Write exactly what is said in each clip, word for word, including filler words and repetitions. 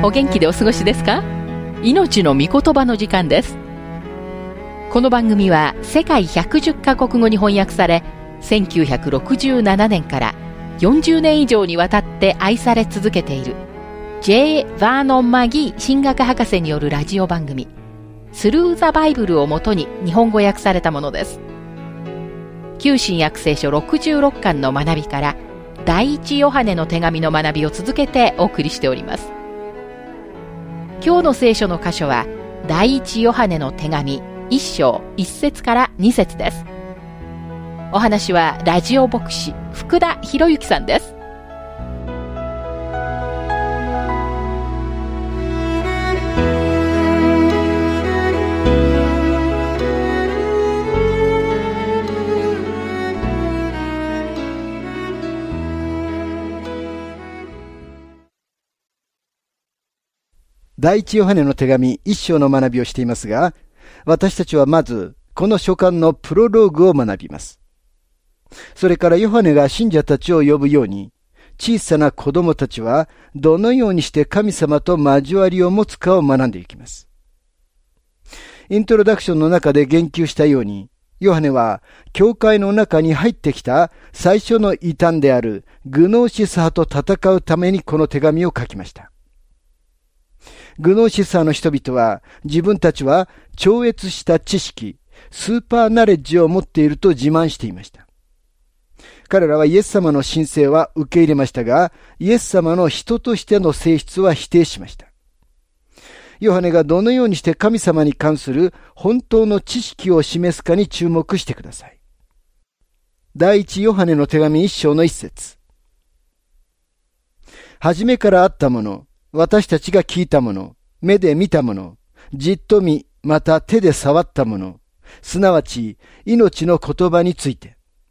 お元気でお過ごしですか？命の御言葉の時間です。この番組は世界ひゃくじゅっカ国語に翻訳され、せんきゅうひゃくろくじゅうななねんからよんじゅうねん以上にわたって愛され続けている J. バーノン・マギー神学博士によるラジオ番組スルー・ザ・バイブルをもとに日本語訳されたものです。旧新約聖書ろくじゅうろっかんの学びから第一ヨハネの手紙の学びを続けてお送りしております。今日の聖書の箇所は第一ヨハネの手紙一章一節から二節です。お話はラジオ牧師福田博之さんです。 第一ヨハネの手紙一章の学びをしていますが、私たちはまずこの書簡のプロローグを学びます。それからヨハネが信者たちを呼ぶように、小さな子供たちはどのようにして神様と交わりを持つかを学んでいきます。イントロダクションの中で言及したように、ヨハネは教会の中に入ってきた最初の異端であるグノーシス派と戦うためにこの手紙を書きました。グノーシス派の人々は自分たちは超越した知識、スーパーナレッジを持っていると自慢していました。彼らはイエス様の神聖は受け入れましたが、イエス様の人としての性質は否定しました。ヨハネがどのようにして神様に関する本当の知識を示すかに注目してください。第一ヨハネの手紙一章の一節。はじめからあったもの、私たちが聞いたもの、目で見たもの、じっと見、また手で触ったもの、すなわち命の言葉について。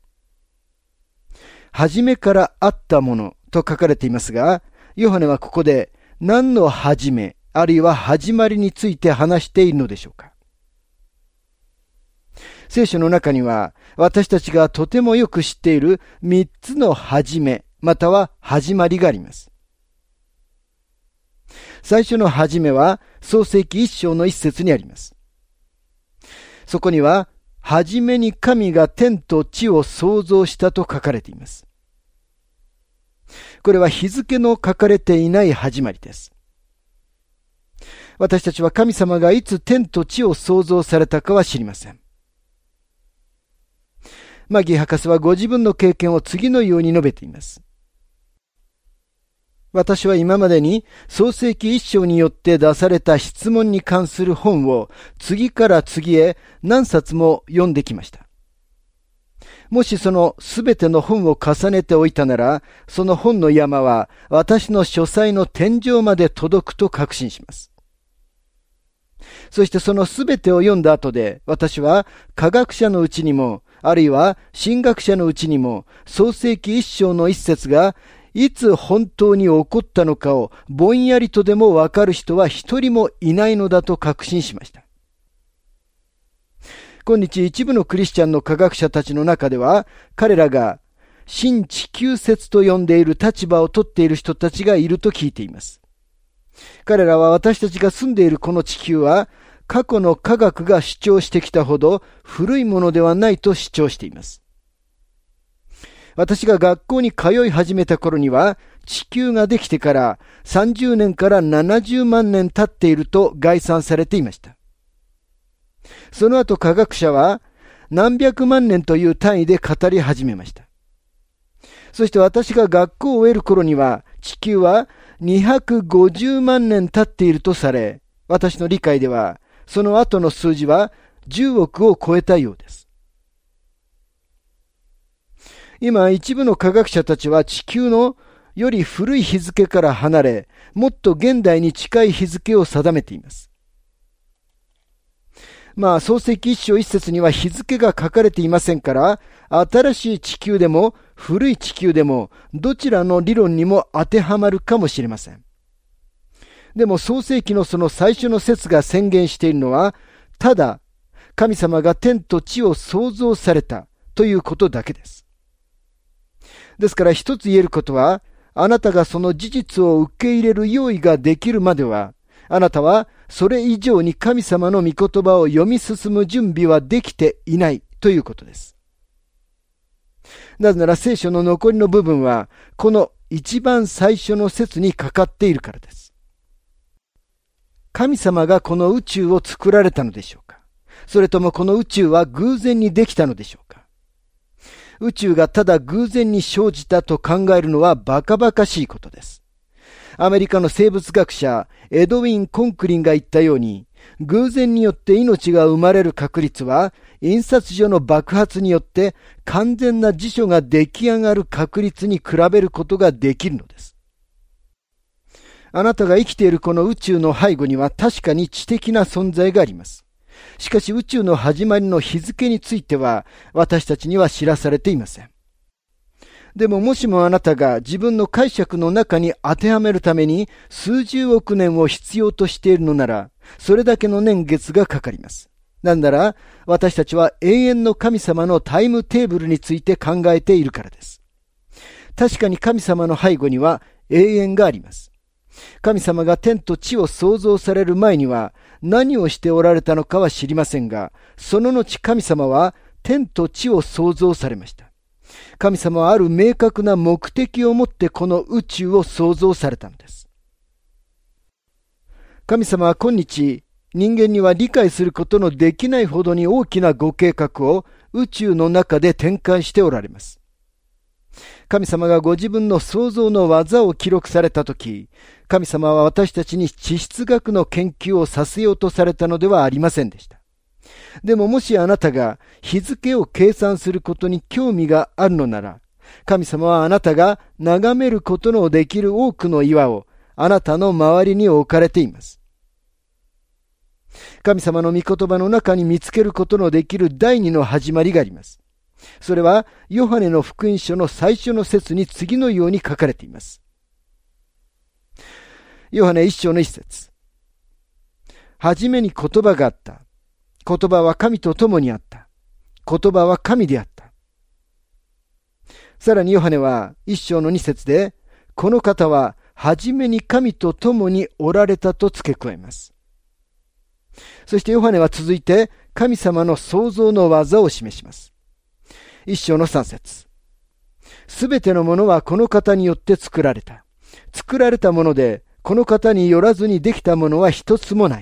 はじめからあったものと書かれていますが、ヨハネはここで何のはじめ、あるいは始まりについて話しているのでしょうか。聖書の中には私たちがとてもよく知っている三つのはじめ、または始まりがあります。最初のはじめは創世記一章の一節にあります。そこには、はじめに神が天と地を創造したと書かれています。これは日付の書かれていない始まりです。私たちは神様がいつ天と地を創造されたかは知りません。マギー博士はご自分の経験を次のように述べています。私は今までに創世記一章によって出された質問に関する本を次から次へ何冊も読んできました。もしそのすべての本を重ねておいたなら、その本の山は私の書斎の天井まで届くと確信します。そしてそのすべてを読んだ後で、私は科学者のうちにも、あるいは神学者のうちにも、創世記一章の一節がいつ本当に起こったのかをぼんやりとでもわかる人は一人もいないのだと確信しました。今日一部のクリスチャンの科学者たちの中では、彼らが新地球説と呼んでいる立場を取っている人たちがいると聞いています。彼らは私たちが住んでいるこの地球は、過去の科学が主張してきたほど古いものではないと主張しています。私が学校に通い始めた頃には、地球ができてからさんじゅうねんからななじゅうまんねん経っていると概算されていました。その後科学者は何百万年という単位で語り始めました。そして私が学校を終える頃には、地球はにひゃくごじゅうまんねん経っているとされ、私の理解では、その後の数字はじゅうおくを超えたようです。今、一部の科学者たちは地球のより古い日付から離れ、もっと現代に近い日付を定めています。まあ、創世記一章一節には日付が書かれていませんから、新しい地球でも古い地球でもどちらの理論にも当てはまるかもしれません。でも創世記のその最初の説が宣言しているのは、ただ神様が天と地を創造されたということだけです。ですから一つ言えることは、 あなたがその事実を受け入れる用意ができるまでは、あなたはそれ以上に神様の御言葉を読み進む準備はできていないということです。なぜなら聖書の残りの部分は、この一番最初の説にかかっているからです。神様がこの宇宙を作られたのでしょうか？それともこの宇宙は偶然にできたのでしょうか？宇宙がただ偶然に生じたと考えるのはバカバカしいことです。アメリカの生物学者エドウィン・コンクリンが言ったように、偶然によって命が生まれる確率は、印刷所の爆発によって完全な辞書が出来上がる確率に比べることができるのです。あなたが生きているこの宇宙の背後には確かに知的な存在があります。しかし宇宙の始まりの日付については私たちには知らされていません。でももしもあなたが自分の解釈の中に当てはめるために数十億年を必要としているのなら、それだけの年月がかかります。なんなら私たちは永遠の神様のタイムテーブルについて考えているからです。確かに神様の背後には永遠があります。神様が天と地を創造される前には何をしておられたのかは知りませんが、その後神様は天と地を創造されました。神様はある明確な目的を持ってこの宇宙を創造されたのです。神様は今日、人間には理解することのできないほどに大きなご計画を宇宙の中で展開しておられます。神様がご自分の創造の技を記録されたとき、神様は私たちに地質学の研究をさせようとされたのではありませんでした。でももしあなたが日付を計算することに興味があるのなら、神様はあなたが眺めることのできる多くの岩をあなたの周りに置かれています。神様の御言葉の中に見つけることのできる第二の始まりがあります。それはヨハネの福音書の最初の節に次のように書かれています。ヨハネ一章の一節。はじめに言葉があった。言葉は神と共にあった。言葉は神であった。さらにヨハネは一章の二節で、この方ははじめに神と共におられたと付け加えます。そしてヨハネは続いて神様の創造の技を示します。一章の三節。すべてのものはこの方によって作られた。作られたもので、この方によらずにできたものは一つもない。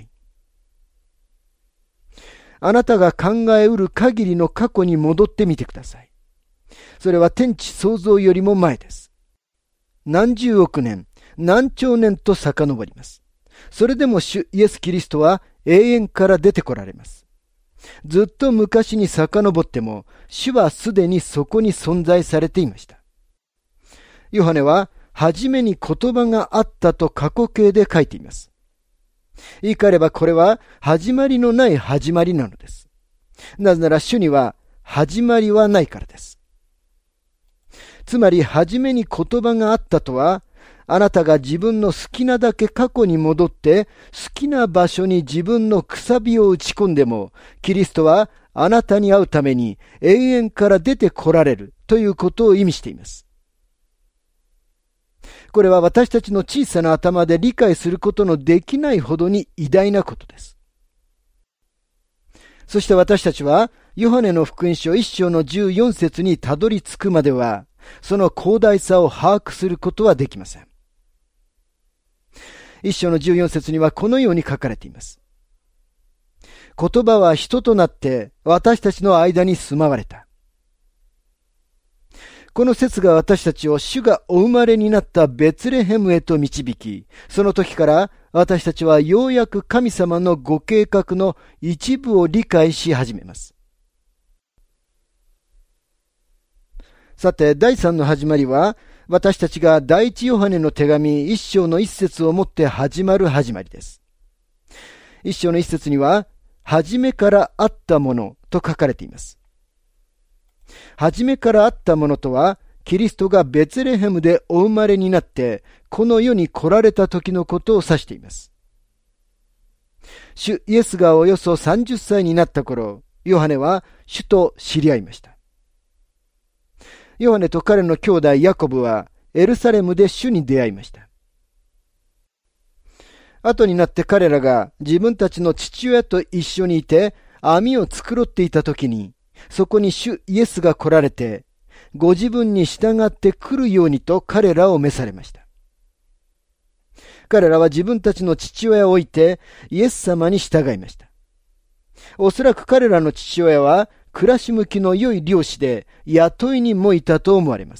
あなたが考えうる限りの過去に戻ってみてください。それは天地創造よりも前です。何十億年、何兆年と遡ります。それでも主イエス・キリストは永遠から出てこられます。ずっと昔に遡っても、主はすでにそこに存在されていました。ヨハネは、はじめに言葉があったと過去形で書いています。言い換えればこれは始まりのない始まりなのです。なぜなら主には始まりはないからです。つまりはじめに言葉があったとは、あなたが自分の好きなだけ過去に戻って好きな場所に自分のくさびを打ち込んでも、キリストはあなたに会うために永遠から出て来られるということを意味しています。これは私たちの小さな頭で理解することのできないほどに偉大なことです。そして私たちはヨハネの福音書一章のじゅうよん節にたどり着くまでは、その広大さを把握することはできません。一章のじゅうよん節にはこのように書かれています。言葉は人となって私たちの間に住まわれた。この説が私たちを主がお生まれになったベツレヘムへと導き、その時から私たちはようやく神様のご計画の一部を理解し始めます。さて、第三の始まりは、私たちが第一ヨハネの手紙一章の一節をもって始まる始まりです。一章の一節には、はじめからあったものと書かれています。はじめからあったものとは、キリストがベツレヘムでお生まれになって、この世に来られた時のことを指しています。主イエスがおよそさんじゅっさいになった頃、ヨハネは主と知り合いました。ヨハネと彼の兄弟ヤコブは、 エルサレムで主に出会いました。後になって彼らが自分たちの父親と一緒にいて網を繕っていた時に、そこに主イエスが来られて、ご自分に従って来るようにと彼らを召されました。彼らは自分たちの父親を置いてイエス様に従いました。おそらく彼らの父親は暮らし向きの良い漁師で雇い人もいたと思われます。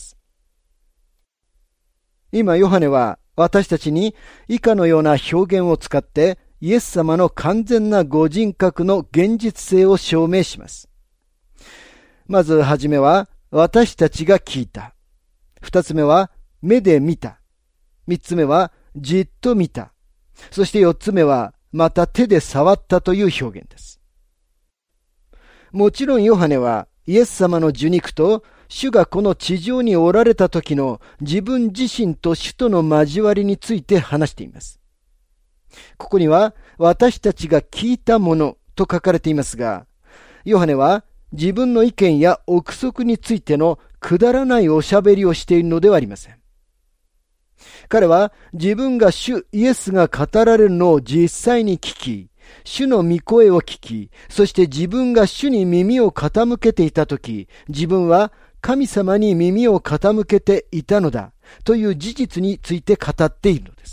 今ヨハネは私たちに以下のような表現を使ってイエス様の完全なご人格の現実性を証明します。まずはじめは私たちが聞いた。二つ目は目で見た。三つ目はじっと見た。そして四つ目はまた手で触ったという表現です。もちろんヨハネはイエス様の受肉と主がこの地上におられた時の自分自身と主との交わりについて話しています。ここには私たちが聞いたものと書かれていますが、ヨハネは自分の意見や憶測についてのくだらないおしゃべりをしているのではありません。彼は自分が主イエスが語られるのを実際に聞き、主の御声を聞き、そして自分が主に耳を傾けていたとき、自分は神様に耳を傾けていたのだという事実について語っているのです。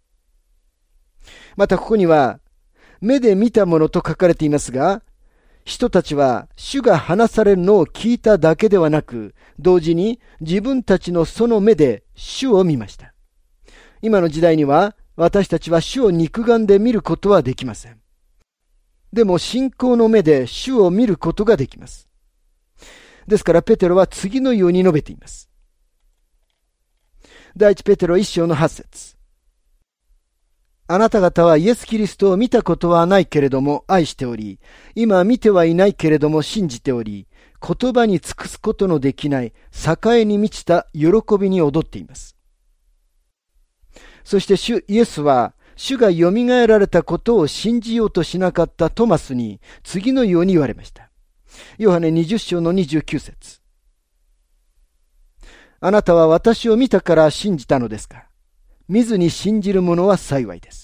またここには、目で見たものと書かれていますが、人たちは主が話されるのを聞いただけではなく、同時に自分たちのその目で主を見ました。今の時代には私たちは主を肉眼で見ることはできません。でも信仰の目で主を見ることができます。ですからペテロは次のように述べています。第一ペテロ一章の八節。あなた方はイエス・キリストを見たことはないけれども愛しており、今見てはいないけれども信じており、言葉に尽くすことのできない栄えに満ちた喜びに踊っています。そして主イエスは、主がよみがえられたことを信じようとしなかったトマスに次のように言われました。ヨハネにじゅう章のにじゅうきゅう節。あなたは私を見たから信じたのですか。見ずに信じる者は幸いです。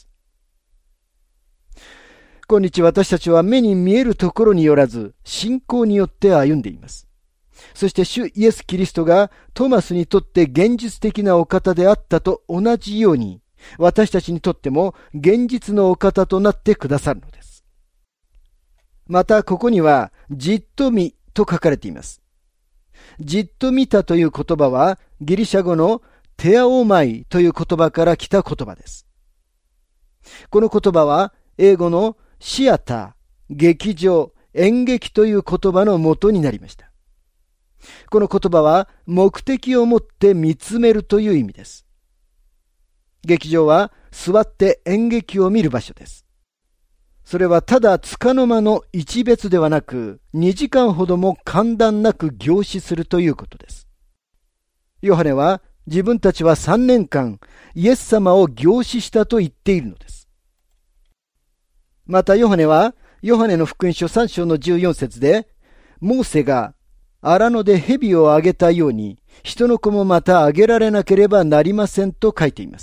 今日私たちは目に見えるところによらず信仰によって歩んでいます。そして主イエス・キリストがトマスにとって現実的なお方であったと同じように、私たちにとっても現実のお方となってくださるのです。またここにはじっと見と書かれています。じっと見たという言葉はギリシャ語のテアオマイという言葉から来た言葉です。この言葉は英語のシアター、劇場、演劇という言葉の元になりました。この言葉は目的を持って見つめるという意味です。劇場は座って演劇を見る場所です。それはただ束の間の一別ではなく、にじかんほども間断なく凝視するということです。ヨハネは自分たちはさんねんかんイエス様を凝視したと言っているのです。またヨハネはヨハネの福音書さん章のじゅうよん節で、モーセが荒野で蛇をあげたように人の子もまたあげられなければなりませんと書いています。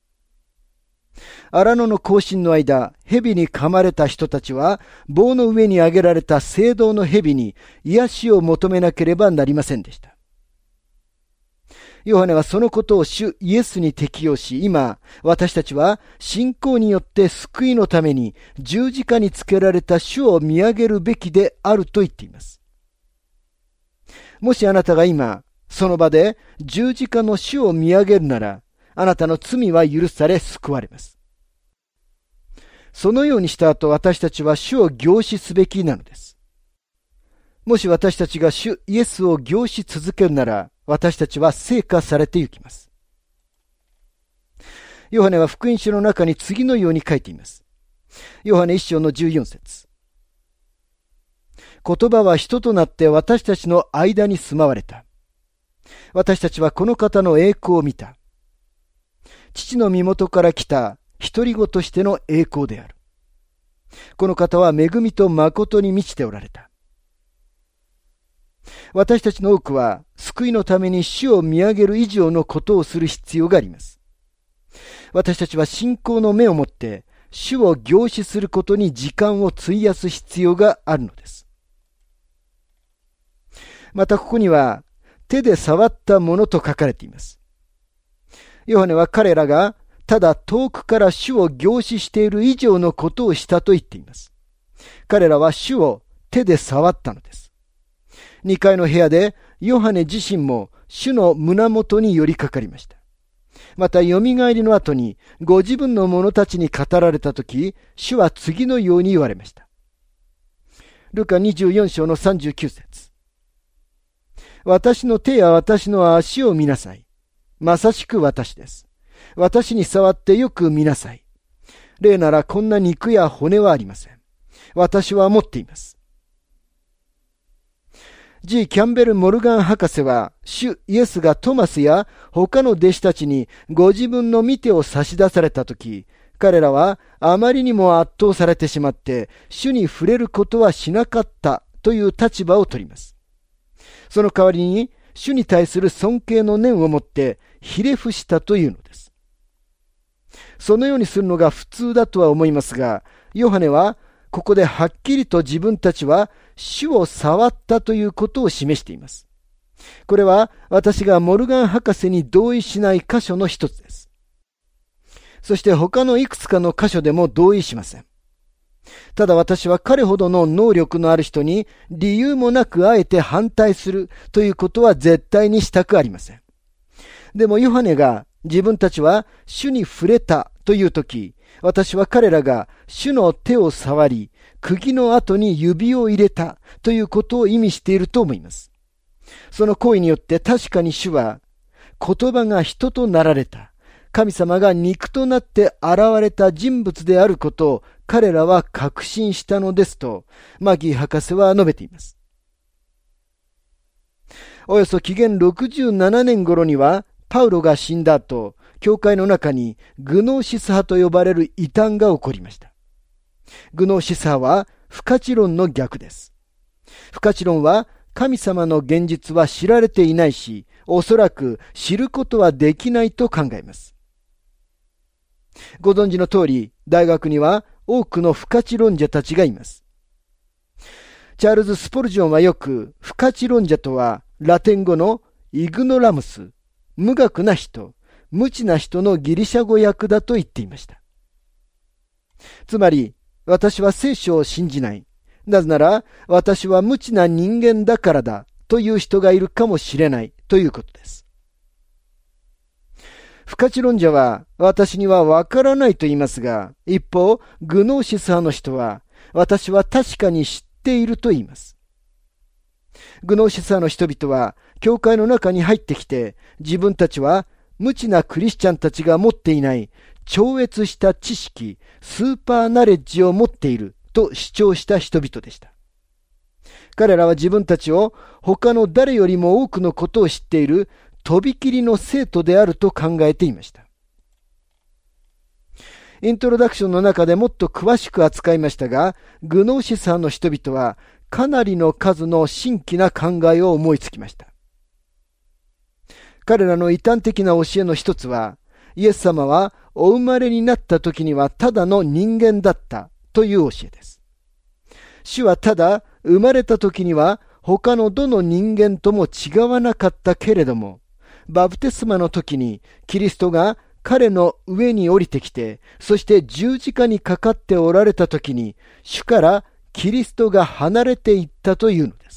荒野の行進の間、蛇に噛まれた人たちは棒の上に上げられた聖堂の蛇に癒しを求めなければなりませんでした。ヨハネはそのことを主イエスに適用し、今私たちは信仰によって救いのために十字架につけられた主を見上げるべきであると言っています。もしあなたが今その場で十字架の主を見上げるなら、あなたの罪は許され救われます。そのようにした後、私たちは主を凝視すべきなのです。もし私たちが主イエスを凝視続けるなら、私たちは聖化されて行きます。ヨハネは福音書の中に次のように書いています。ヨハネ一章のじゅうよん節。言葉は人となって私たちの間に住まわれた。私たちはこの方の栄光を見た。父の身元から来た独り子としての栄光である。この方は恵みと誠に満ちておられた。 私たちの多くは救いのために主を見上げる以上のことをする必要があります。私たちは信仰の目を持って主を凝視することに時間を費やす必要があるのです。またここには手で触ったものと書かれています。ヨハネは彼らがただ遠くから主を凝視している以上のことをしたと言っています。彼らは主を手で触ったのです。にかいの部屋でヨハネ自身も主の胸元に寄りかかりました。また、よみがえりの後にご自分の者たちに語られたとき、主は次のように言われました。ルカにじゅうよん章のさんじゅうきゅう節。私の手や私の足を見なさい。まさしく私です。私に触ってよく見なさい。例ならこんな肉や骨はありません。私は持っています。G. キャンベル・モルガン博士は、主イエスがトマスや他の弟子たちにご自分の御手を差し出されたとき、彼らはあまりにも圧倒されてしまって、主に触れることはしなかったという立場を取ります。その代わりに、主に対する尊敬の念を持ってひれ伏したというのです。そのようにするのが普通だとは思いますが、ヨハネはここではっきりと自分たちは主を触ったということを示しています。これは私がモルガン博士に同意しない箇所の一つです。そして他のいくつかの箇所でも同意しません。ただ私は彼ほどの能力のある人に理由もなくあえて反対するということは絶対にしたくありません。でもヨハネが自分たちは主に触れたというとき、私は彼らが主の手を触り、釘の後に指を入れたということを意味していると思います。その行為によって確かに主は言葉が人となられた、神様が肉となって現れた人物であることを彼らは確信したのですと、マギー博士は述べています。およそ紀元ろくじゅうななねん頃には、パウロが死んだ後、教会の中にグノーシス派と呼ばれる異端が起こりました。グノーシス派は不可知論の逆です。不可知論は神様の現実は知られていないし、おそらく知ることはできないと考えます。ご存知の通り、大学には多くの不可知論者たちがいます。チャールズ・スポルジョンはよく、不可知論者とはラテン語のイグノラムス、無学な人、無知な人のギリシャ語訳だと言っていました。つまり、私は聖書を信じない。なぜなら、私は無知な人間だからだという人がいるかもしれないということです。不可知論者は私にはわからないと言いますが、一方、グノーシス派の人は私は確かに知っていると言います。グノーシス派の人々は教会の中に入ってきて、自分たちは無知なクリスチャンたちが持っていない超越した知識、スーパーナレッジを持っていると主張した人々でした。彼らは自分たちを他の誰よりも多くのことを知っているとびきりの生徒であると考えていました。イントロダクションの中でもっと詳しく扱いましたが、グノーシス派の人々はかなりの数の新規な考えを思いつきました。彼らの異端的な教えの一つは、イエス様はお生まれになった時にはただの人間だったという教えです。主はただ生まれた時には他のどの人間とも違わなかったけれども、バプテスマの時にキリストが彼の上に降りてきて、そして十字架にかかっておられた時に、主からキリストが離れていったというのです。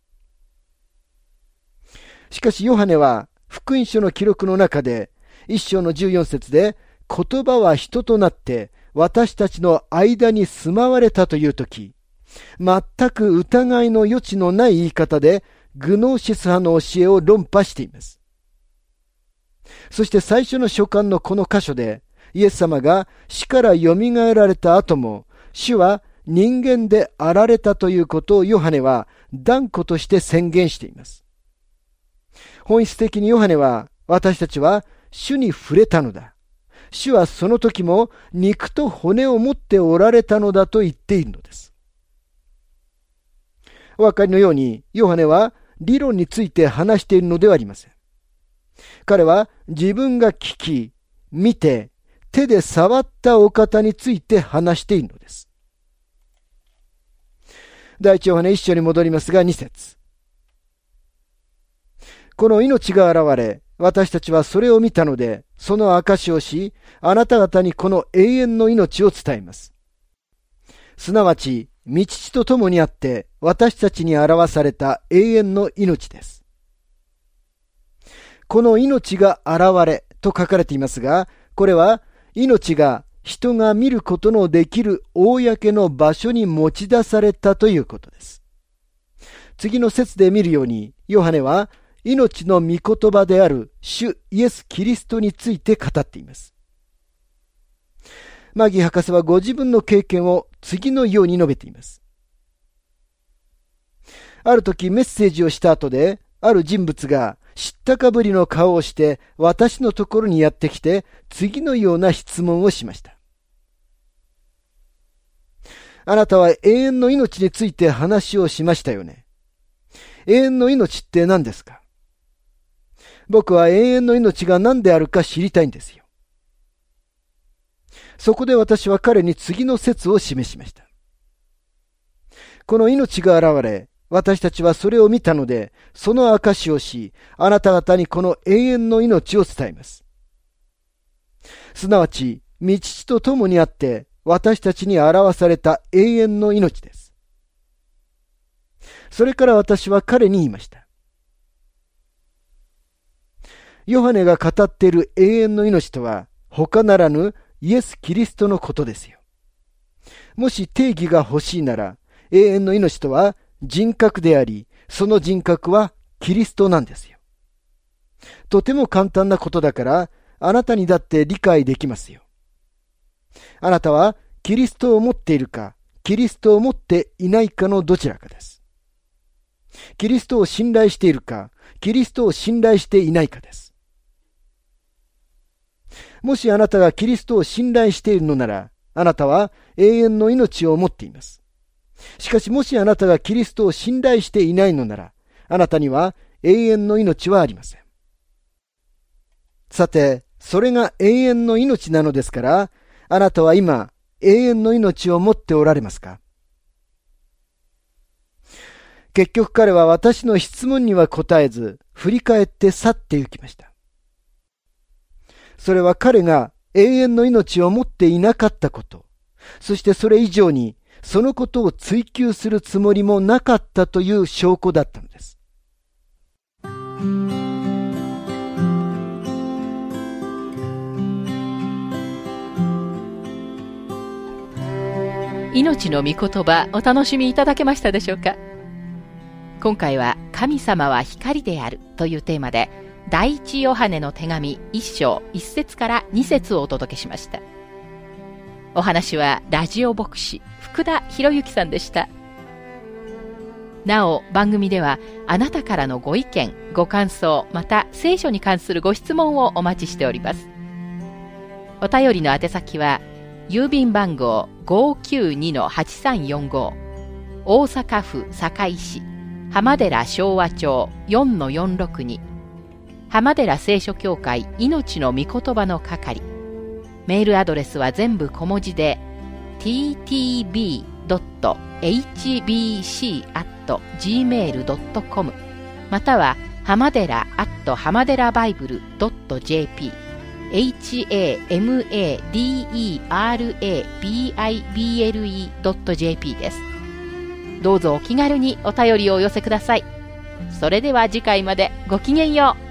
しかしヨハネは福音書の記録の中で、一章のじゅうよん節で、言葉は人となって私たちの間に住まわれたというとき、全く疑いの余地のない言い方でグノーシス派の教えを論破しています。そして最初の書簡のこの箇所で、イエス様が死からよみがえられた後も、主は人間であられたということをヨハネは断固として宣言しています。本質的にヨハネは、私たちは主に触れたのだ。主はその時も肉と骨を持っておられたのだと言っているのです。お分かりのように、ヨハネは理論について話しているのではありません。彼は自分が聞き、見て、手で触ったお方について話しているのです。第一ヨハネ一章に戻りますが、二節。この命が現れ、私たちはそれを見たので、その証しをし、あなた方にこの永遠の命を伝えます。すなわち、御父と共にあって、私たちに表された永遠の命です。この命が現れと書かれていますが、これは命が人が見ることのできる公の場所に持ち出されたということです。次の節で見るように、ヨハネは命の御言葉である主イエス・キリストについて語っています。マギー博士はご自分の経験を次のように述べています。ある時メッセージをした後で、ある人物が知ったかぶりの顔をして私のところにやってきて、次のような質問をしました。あなたは永遠の命について話をしましたよね。永遠の命って何ですか？僕は永遠の命が何であるか知りたいんですよ。そこで私は彼に次の説を示しました。この命が現れ、私たちはそれを見たので、その証しをし、あなた方にこの永遠の命を伝えます。すなわち、御父と共にあって、私たちに表された永遠の命です。それから私は彼に言いました。ヨハネが語っている永遠の命とは、他ならぬイエス・キリストのことですよ。もし定義が欲しいなら、永遠の命とは人格であり、その人格はキリストなんですよ。とても簡単なことだから、あなたにだって理解できますよ。あなたはキリストを持っているか、キリストを持っていないかのどちらかです。キリストを信頼しているか、キリストを信頼していないかです。もしあなたがキリストを信頼しているのなら、あなたは永遠の命を持っています。しかしもしあなたがキリストを信頼していないのなら、あなたには永遠の命はありません。さて、それが永遠の命なのですから、あなたは今、永遠の命を持っておられますか？結局彼は私の質問には答えず、振り返って去って行きました。それは彼が永遠の命を持っていなかったこと、そしてそれ以上にそのことを追求するつもりもなかったという証拠だったのです。 命の御言葉、お楽しみいただけましたでしょうか？今回は神様は光であるというテーマで、第一ヨハネの手紙一章一節から二節をお届けしました。お話はラジオ牧師福田博之さんでした。なお番組ではあなたからのご意見ご感想、また聖書に関するご質問をお待ちしております。お便りの宛先は郵便番号 ごーきゅうにのはちさんよんご 大阪府堺市浜寺昭和町 よんのよんろくに、浜寺聖書協会命の御言葉の係。メールアドレスは全部小文字で ティーティービードットエイチビーシーアットジーメールドットコム または浜寺アット浜寺バイブルドットジェーピー エイチエーエムエーディーイーアールエービーアイビーエルイードットジェーピー です。どうぞお気軽にお便りをお寄せください。それでは次回までごきげんよう。